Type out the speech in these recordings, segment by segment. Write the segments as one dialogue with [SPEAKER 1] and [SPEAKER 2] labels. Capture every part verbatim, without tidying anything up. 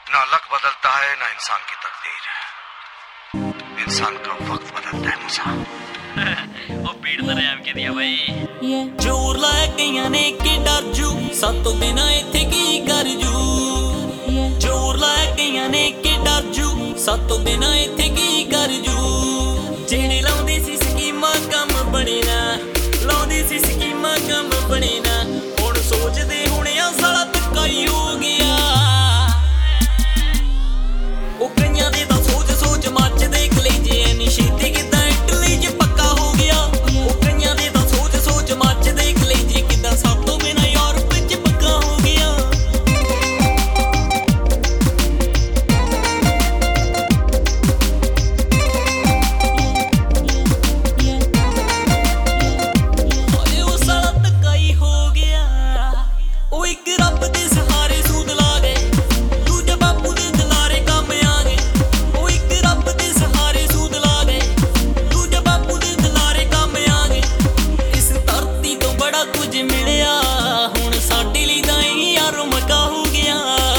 [SPEAKER 1] ना लक बदलता है ना इंसान की तकदीर। इंसान का वक्त बदलता है मुसा।
[SPEAKER 2] ओ पीड़ तो रैम के दिया भाई जोर लाया कईयां ने के डर जू सातों बिना इत्थे की कर जू जोर लाया कईयां ने के डर जू सातों बिना इत्थे की कर जू जेड़े लाउंदे सी स्कीमां कम बने ना लाउंदे सी स्कीमां कम बने ना हुण सोचदे हुणे आ साला धक्का ही हो गया ओ कईयां दे तां सोच सोच मच देख ले जे इन्नी छेती किदां इटली च पक्का हो गया ओ कईयां दे तां सोच सोच मच देख ले जे किदां सातों बिना यूरोप च पक्का हो गया ओए ओ साला धक्का ही हो गया ओ इक रब दे सहारे सूद ला गए दूजे बापू दे दलारे काम आ गए ओ इक रब दे सहारे सूद ला गए दूजे बापू दे दलारे काम आ गए इस धरती तो बड़ा कुछ मिलिया हुण साडे लई तां यार मका हो गया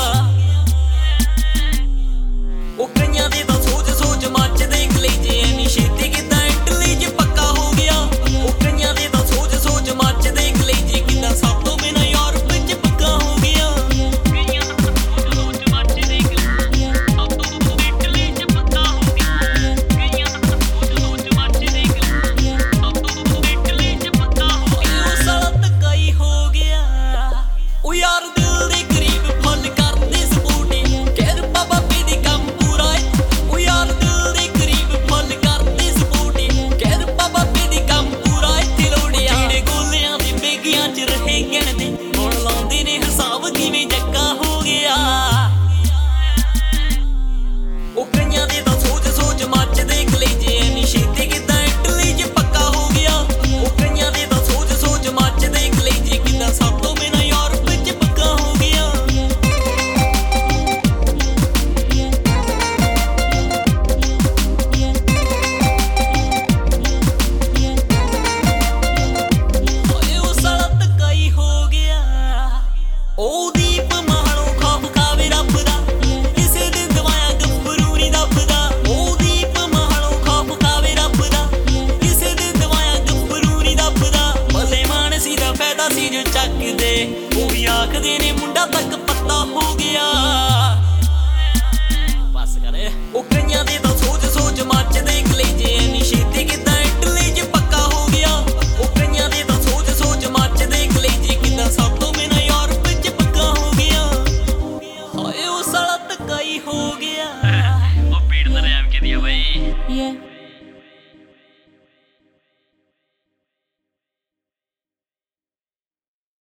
[SPEAKER 2] ओ कईयां दे तां सोच सोच मच देख ले जे इन्नी छेती किदां इटली च पक्का हो गया ओ कईयां दे तां सोच सोच मच देख ले जे किदां सातों बिना यूरोप च पक्का हो गया कईयां दा सोच सोच मच देख ले सातों इटली च पक्का हो गया कईयां दा सोच सोच मच देख ले सातों इटली च पक्का हो गया ओ साला धक्का ही हो गया ओ यार दिल दे करीब फुल करदे सपोर्टे कहर बाबा बेदी काम पूरा है ओ यार दिल दे करीब फुल करदे सपोर्टे कहर बाबा बेदी काम पूरा है ते लोड़िया जेड़े गोलियां दे बेगियां च रहे गिणदे हुण लाउंदे ने हिसाब किवें जक्का हो गया ओ कईयां दे तां सोच सोच मच देख ले जे इन्नी छेती किदां इटली च पक्का हो गया ओ कईयां दे तां सोच सोच मच देख ले जे किदां सातों बिना यूरोप च पक्का हो गया ओए ओ साला धक्का ही हो गया ओ दीप महालों खौफ खावे रब दा किसे दे दवाया गफरू नहीं दबदा ओ दीप महालों खौफ खावे रब दा किसे दे दवाया गफरू नहीं दबदा भले मानसी दा फायदा सी जो चकदे ओ भी आखदे ने मुंडा तक पत्ता हो गया बस करे ओ कईयां दे तां सोच सोच मच देख ले जे इन्नी छेती किदां इटली च पक्का हो गया ओ कईयां दे तां सोच सोच मच देख ले जे किदां सातों बिना यूरोप च पक्का हो गया हाय ओ साला धक्का ही हो गया ओ पीड़ तो रैम के दिया भाई